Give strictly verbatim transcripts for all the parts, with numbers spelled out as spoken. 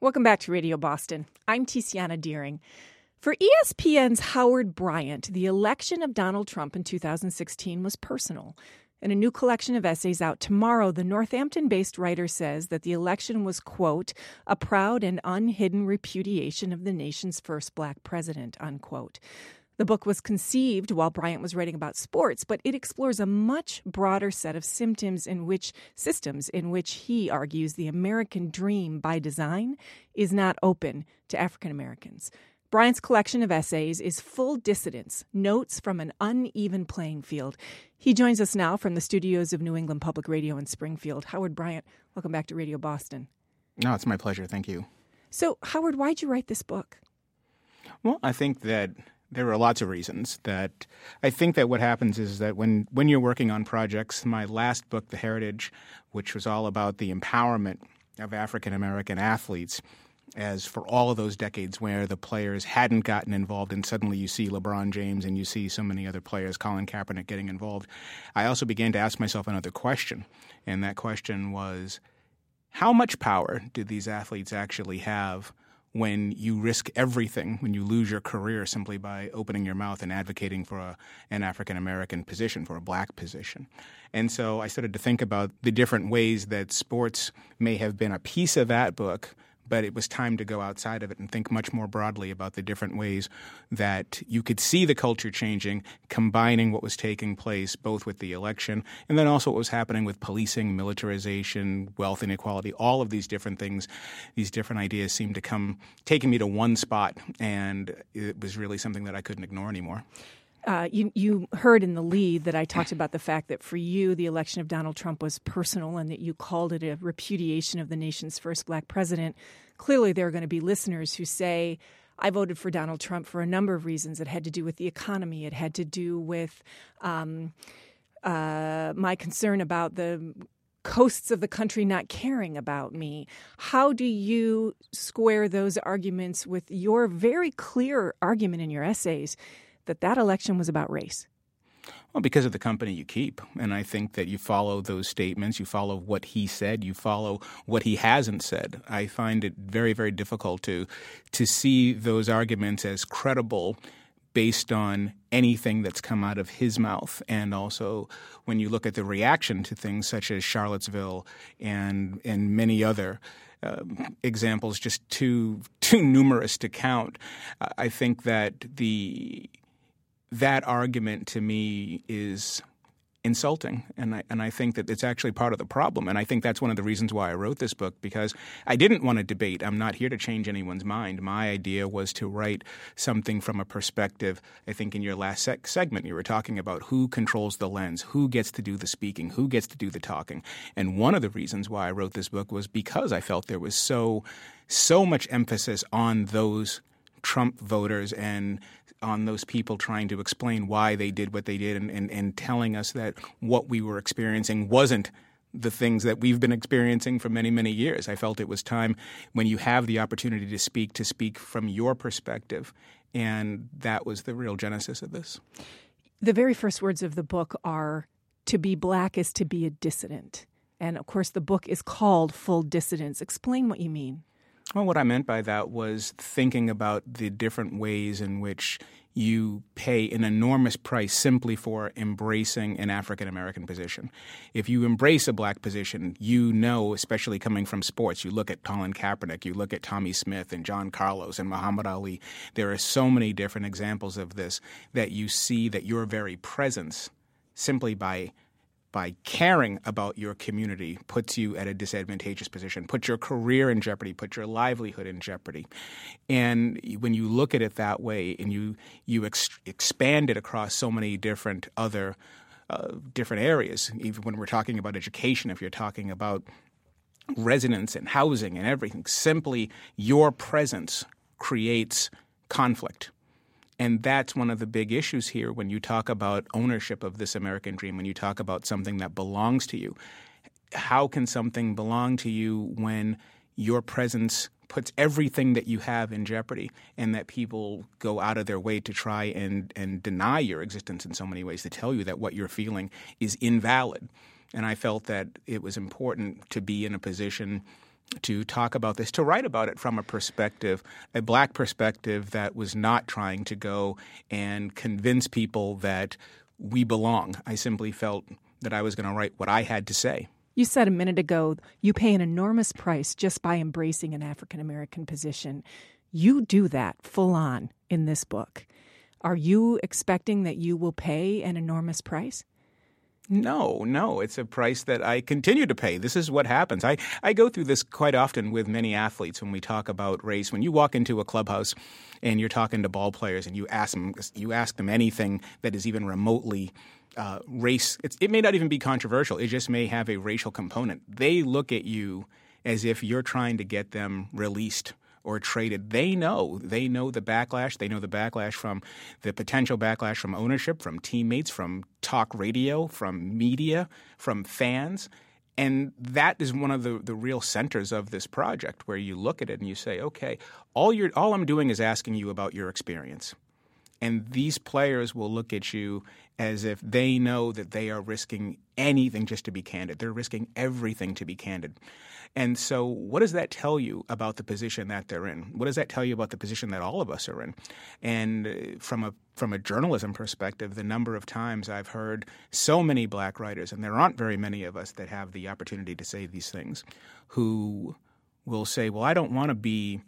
Welcome back to Radio Boston. I'm Tiziana Deering. For E S P N's Howard Bryant, the election of Donald Trump in two thousand sixteen was personal. In a new collection of essays out tomorrow, the Northampton-based writer says that the election was, quote, a proud and unhidden repudiation of the nation's first black president, unquote. The book was conceived while Bryant was writing about sports, but it explores a much broader set of symptoms in which systems in which he argues the American dream by design is not open to African Americans. Bryant's collection of essays is Full Dissidence, Notes from an Uneven Playing Field. He joins us now from the studios of New England Public Radio in Springfield. Howard Bryant, welcome back to Radio Boston. No, it's my pleasure. Thank you. So, Howard, why'd you write this book? Well, I think that there are lots of reasons. That I think that what happens is that when, when you're working on projects, my last book, The Heritage, which was all about the empowerment of African American athletes, as for all of those decades where the players hadn't gotten involved and suddenly you see LeBron James and you see so many other players, Colin Kaepernick, getting involved, I also began to ask myself another question. And that question was, how much power do these athletes actually have when you risk everything, when you lose your career simply by opening your mouth and advocating for a, an African-American position, for a black position? And so I started to think about the different ways that sports may have been a piece of that book, but it was time to go outside of it and think much more broadly about the different ways that you could see the culture changing, combining what was taking place both with the election and then also what was happening with policing, militarization, wealth inequality, all of these different things. These different ideas seemed to come taking me to one spot, and it was really something that I couldn't ignore anymore. Uh, you, you heard in the lead that I talked about the fact that for you, the election of Donald Trump was personal and that you called it a repudiation of the nation's first black president. Clearly, there are going to be listeners who say, I voted for Donald Trump for a number of reasons. It had to do with the economy. It had to do with um, uh, my concern about the coasts of the country not caring about me. How do you square those arguments with your very clear argument in your essays that that election was about race? Well, because of the company you keep. And I think that you follow those statements, you follow what he said, you follow what he hasn't said. I find it very, very difficult to to see those arguments as credible based on anything that's come out of his mouth. And also when you look at the reaction to things such as Charlottesville and and many other Uh, examples, just too too numerous to count. Uh, I think that the that argument to me is insulting, and I and I think that it's actually part of the problem. And I think that's one of the reasons why I wrote this book, because I didn't want to debate. I'm not here to change anyone's mind. My idea was to write something from a perspective. I think in your last seg- segment you were talking about who controls the lens, who gets to do the speaking, who gets to do the talking. And one of the reasons why I wrote this book was because I felt there was so so much emphasis on those Trump voters and on those people trying to explain why they did what they did and, and, and telling us that what we were experiencing wasn't the things that we've been experiencing for many, many years. I felt it was time, when you have the opportunity to speak, to speak from your perspective. And that was the real genesis of this. The very first words of the book are, to be black is to be a dissident. And, of course, the book is called Full Dissidence. Explain what you mean. Well, what I meant by that was thinking about the different ways in which you pay an enormous price simply for embracing an African-American position. If you embrace a black position, you know, especially coming from sports, you look at Colin Kaepernick, you look at Tommy Smith and John Carlos and Muhammad Ali. There are so many different examples of this that you see that your very presence, simply by by caring about your community, puts you at a disadvantageous position, puts your career in jeopardy, puts your livelihood in jeopardy. And when you look at it that way and you you ex- expand it across so many different other uh, different areas, even when we're talking about education, if you're talking about residence and housing and everything, simply your presence creates conflict. And that's one of the big issues here when you talk about ownership of this American dream, when you talk about something that belongs to you. How can something belong to you when your presence puts everything that you have in jeopardy, and that people go out of their way to try and, and deny your existence in so many ways, to tell you that what you're feeling is invalid? And I felt that it was important to be in a position to talk about this, to write about it from a perspective, a black perspective that was not trying to go and convince people that we belong. I simply felt that I was going to write what I had to say. You said a minute ago you pay an enormous price just by embracing an African-American position. You do that full on in this book. Are you expecting that you will pay an enormous price? No, no. It's a price that I continue to pay. This is what happens. I, I go through this quite often with many athletes when we talk about race. When you walk into a clubhouse and you're talking to ball players and you ask them, you ask them anything that is even remotely uh, race, it's, it may not even be controversial. It just may have a racial component. They look at you as if you're trying to get them released or traded. They know. They know the backlash. They know the backlash from the potential backlash from ownership, from teammates, from talk radio, from media, from fans. And that is one of the, the real centers of this project, where you look at it and you say, okay, all you're all I'm doing is asking you about your experience. And these players will look at you as if they know that they are risking anything just to be candid. They're risking everything to be candid. And so what does that tell you about the position that they're in? What does that tell you about the position that all of us are in? And from a from a journalism perspective, the number of times I've heard so many black writers, and there aren't very many of us that have the opportunity to say these things, who will say, well, I don't want to be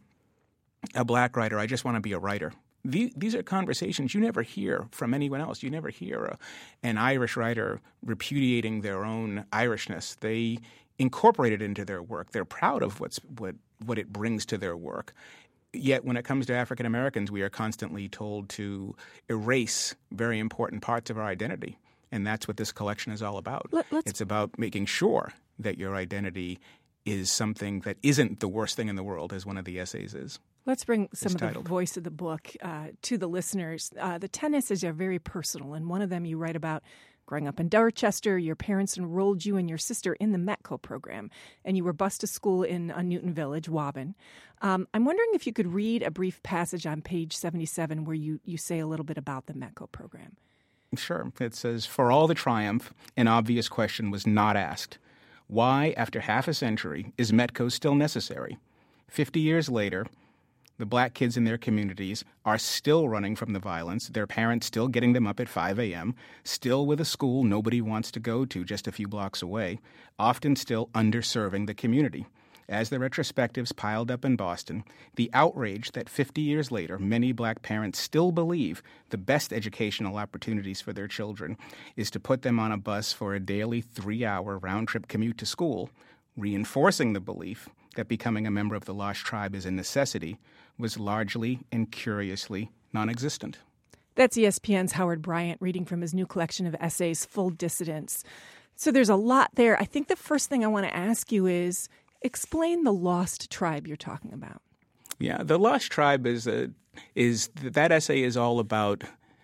a black writer. I just want to be a writer. These are conversations you never hear from anyone else. You never hear a, an Irish writer repudiating their own Irishness. They incorporate it into their work. They're proud of what's what what it brings to their work. Yet when it comes to African Americans, we are constantly told to erase very important parts of our identity. And that's what this collection is all about. Let, it's about making sure that your identity is something that isn't the worst thing in the world, as one of the essays is. Let's bring some of titled. the voice of the book uh, to the listeners. Uh, the ten essays are very personal, and one of them you write about growing up in Dorchester. Your parents enrolled you and your sister in the METCO program, and you were bused to school in a Newton Village, Waban. Um, I'm wondering if you could read a brief passage on page seventy-seven where you, you say a little bit about the METCO program. Sure. It says, for all the triumph, an obvious question was not asked. Why, after half a century, is METCO still necessary? Fifty years later, the black kids in their communities are still running from the violence, their parents still getting them up at five a.m., still with a school nobody wants to go to just a few blocks away, often still underserving the community. As the retrospectives piled up in Boston, the outrage that fifty years later many black parents still believe the best educational opportunities for their children is to put them on a bus for a daily three-hour round-trip commute to school, reinforcing the belief that becoming a member of the Lost Tribe is a necessity, was largely and curiously non-existent. That's E S P N's Howard Bryant reading from his new collection of essays, Full Dissidence. So there's a lot there. I think the first thing I want to ask you is, explain the Lost Tribe you're talking about. Yeah, the Lost Tribe is a, is that essay is all about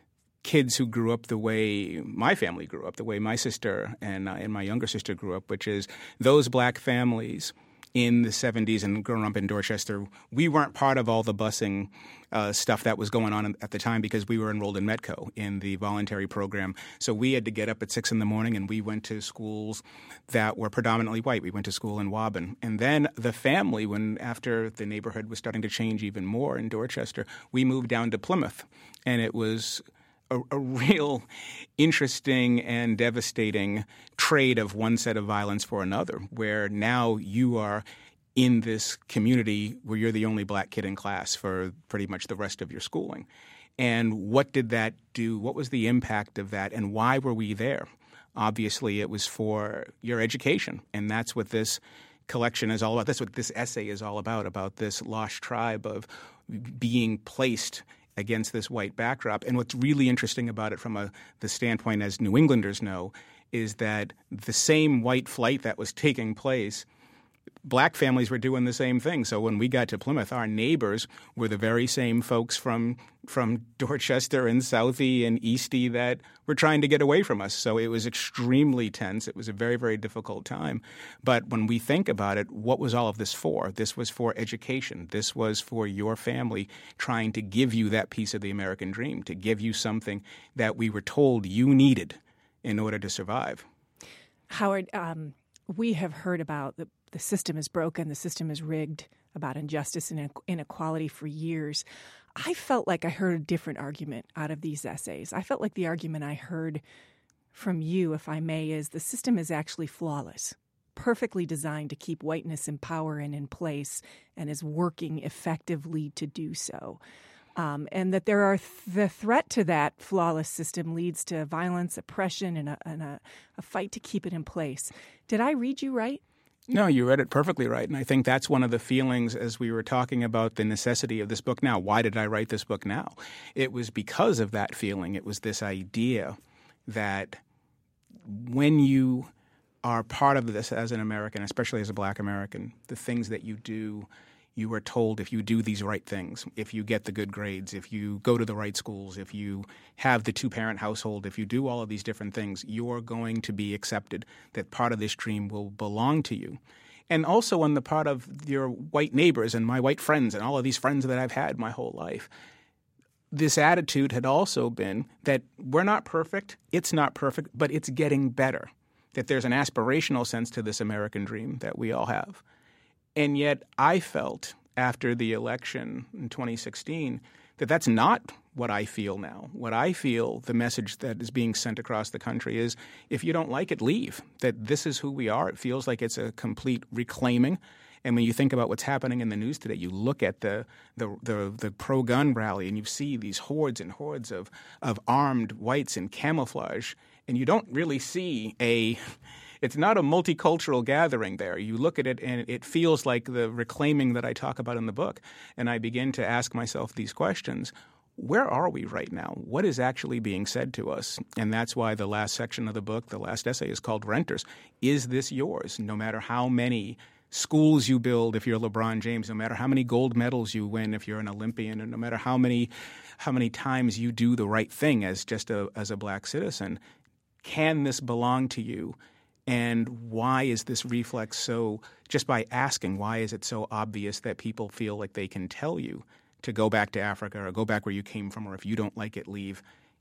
kids who grew up the way my family grew up, the way my sister and uh, and my younger sister grew up, which is those black families in the seventies and growing up in Dorchester. We weren't part of all the busing uh, stuff that was going on at the time because we were enrolled in METCO, in the voluntary program. So we had to get up at six in the morning, and we went to schools that were predominantly white. We went to school in Waban. And then the family, when after the neighborhood was starting to change even more in Dorchester, we moved down to Plymouth. And it was A, a real interesting and devastating trade of one set of violence for another, where now you are in this community where you're the only black kid in class for pretty much the rest of your schooling. And what did that do? What was the impact of that? And why were we there? Obviously, it was for your education. And that's what this collection is all about. That's what this essay is all about, about this lost tribe of being placed against this white backdrop. And what's really interesting about it from a, the standpoint, as New Englanders know, is that the same white flight that was taking place, black families were doing the same thing. So when we got to Plymouth, our neighbors were the very same folks from from Dorchester and Southie and Eastie that were trying to get away from us. So it was extremely tense. It was a very, very difficult time. But when we think about it, what was all of this for? This was for education. This was for your family trying to give you that piece of the American dream, to give you something that we were told you needed in order to survive. Howard, um, we have heard about the the system is broken, the system is rigged, about injustice and inequality for years. I felt like I heard a different argument out of these essays. I felt like the argument I heard from you, if I may, is the system is actually flawless, perfectly designed to keep whiteness in power and in place, and is working effectively to do so. Um, and that there are th- the threat to that flawless system leads to violence, oppression, and, a, and a, a fight to keep it in place. Did I read you right? No, you read it perfectly right. And I think that's one of the feelings as we were talking about the necessity of this book now. Why did I write this book now? It was because of that feeling. It was this idea that when you are part of this as an American, especially as a Black American, the things that you do, you are told if you do these right things, if you get the good grades, if you go to the right schools, if you have the two-parent household, if you do all of these different things, you're going to be accepted, that part of this dream will belong to you. And also on the part of your white neighbors and my white friends and all of these friends that I've had my whole life, this attitude had also been that we're not perfect, it's not perfect, but it's getting better, that there's an aspirational sense to this American dream that we all have. And yet I felt after the election in twenty sixteen that that's not what I feel now. What I feel, the message that is being sent across the country is if you don't like it, leave, that this is who we are. It feels like it's a complete reclaiming. And when you think about what's happening in the news today, you look at the the, the, the pro-gun rally and you see these hordes and hordes of, of armed whites in camouflage, and you don't really see a – it's not a multicultural gathering there. You look at it and it feels like the reclaiming that I talk about in the book. And I begin to ask myself these questions. Where are we right now? What is actually being said to us? And that's why the last section of the book, the last essay, is called Renters. Is this yours? No matter how many schools you build if you're LeBron James, no matter how many gold medals you win if you're an Olympian, and no matter how many how many times you do the right thing as just a as a Black citizen, can this belong to you? And why is this reflex so, just by asking, why is it so obvious that people feel like they can tell you to go back to Africa or go back where you came from, or if you don't like it, leave?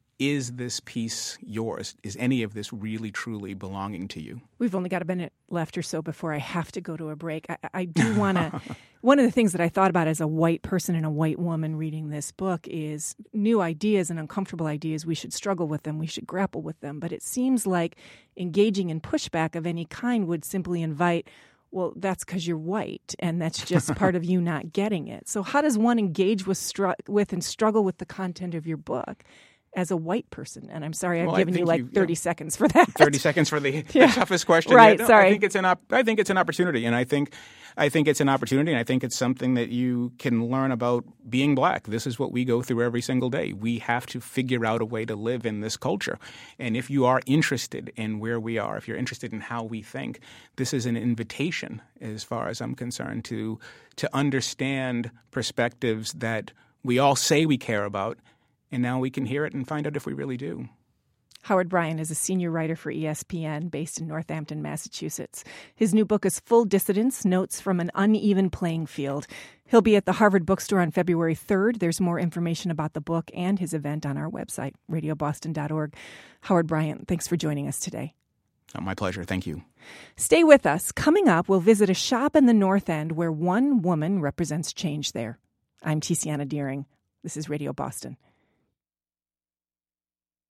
Is this piece yours? Is any of this really, truly belonging to you? We've only got a minute left or so before I have to go to a break. I, I do want to – one of the things that I thought about as a white person and a white woman reading this book is new ideas and uncomfortable ideas. We should struggle with them. We should grapple with them. But it seems like engaging in pushback of any kind would simply invite – well, that's because you're white, and that's just part of you not getting it. So how does one engage with, str- with and struggle with the content of your book as a white person? And I'm sorry I've well, given you like you, thirty yeah. seconds for that. thirty seconds for the, yeah. the toughest question. Right, yeah, no, sorry. I think it's an op- I think it's an opportunity, and I think I think it's an opportunity, and I think it's something that you can learn about being Black. This is what we go through every single day. We have to figure out a way to live in this culture. And if you are interested in where we are, if you're interested in how we think, this is an invitation, as far as I'm concerned, to to understand perspectives that we all say we care about. And now we can hear it and find out if we really do. Howard Bryant is a senior writer for E S P N based in Northampton, Massachusetts. His new book is Full Dissidence, Notes from an Uneven Playing Field. He'll be at the Harvard Bookstore on February third. There's more information about the book and his event on our website, radio boston dot org. Howard Bryant, thanks for joining us today. Oh, my pleasure. Thank you. Stay with us. Coming up, we'll visit a shop in the North End where one woman represents change there. I'm Tiziana Dearing. This is Radio Boston.